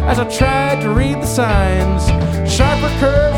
as I tried to read the signs. Sharper curves